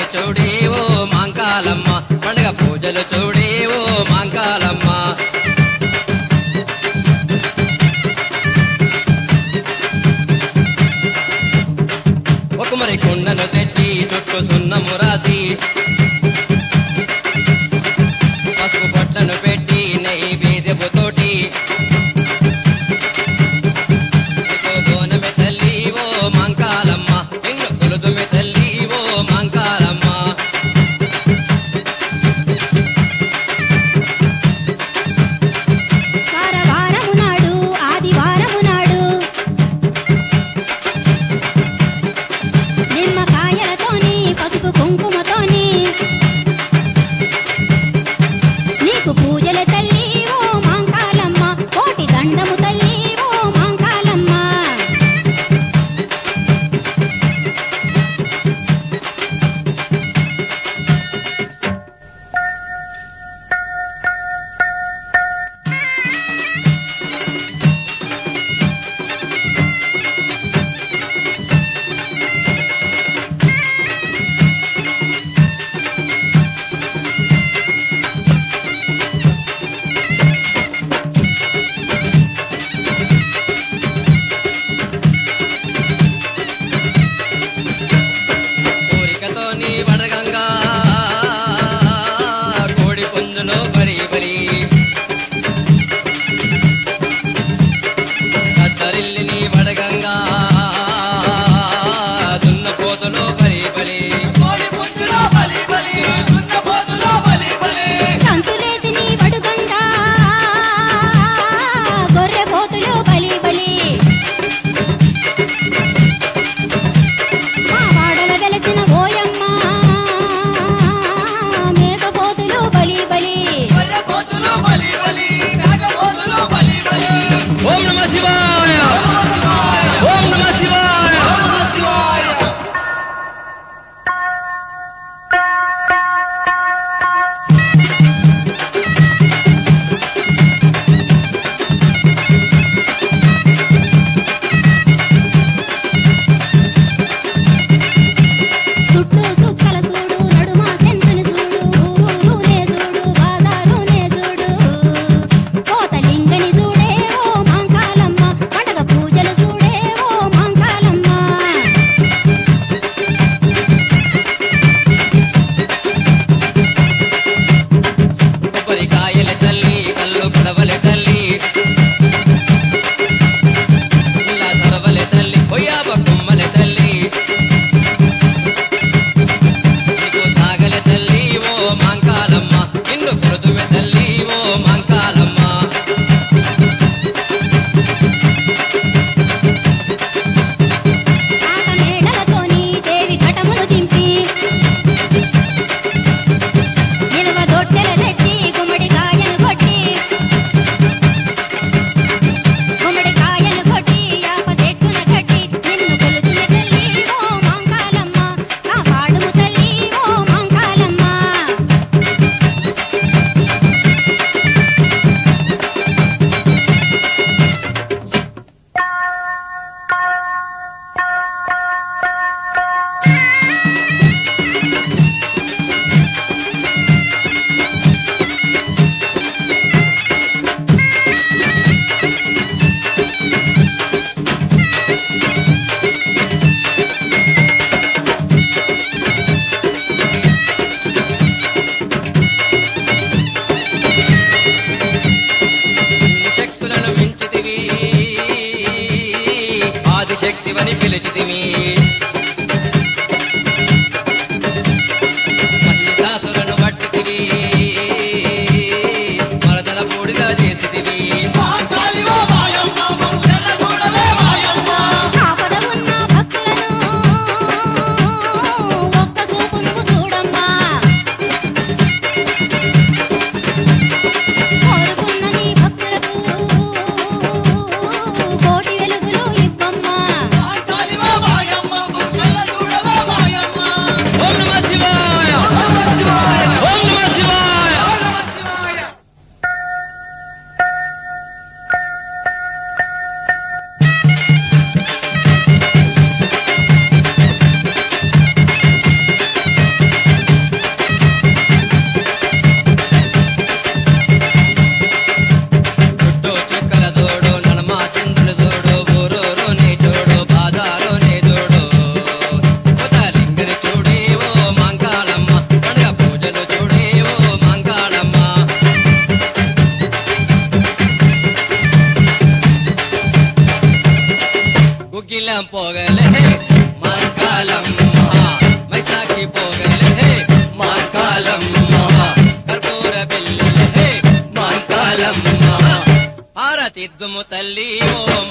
చూడే ఓ మాంకాలమ్మ పండుగ పూజలు చూడే ఓ మాంకాలమ్మ ఒక మరి కుండను తెచ్చి చుట్టూ సున్నము రాసి పసుపు పొట్లను పెట్టి నైవేద్యపుతోటి బోనమే తల్లి ఓ మాంకాలమ్మ నిన్ను కొలుదుమే తల్లి ఓ మాంకాలమ్మ వారవారము నాడు ఆదివారము నాడు నిమ్మకాయలతోని పసుపు కుంకుమతోని నీకు పూజల తల్లి ఓ మాంకాలమ్మ కోటి దండము తల్లి ఓ మాంకాలమ్మ కోరికతోని వడగంగా కోడి పుంజులో బలి బలి కత్తరిల్లిని వడగంగా దున్నపోతులో బలి బలి సంతులేసిని వడుగంగా గొర్రె పోతులు బలి బలి మా వాడల వెలసిన ఓయమ్మ గల్లె హే మాంకాలమ్మ కర్పూర బిల్లె హే మాంకాలమ్మ హారతిద్దుము తల్లి ఓ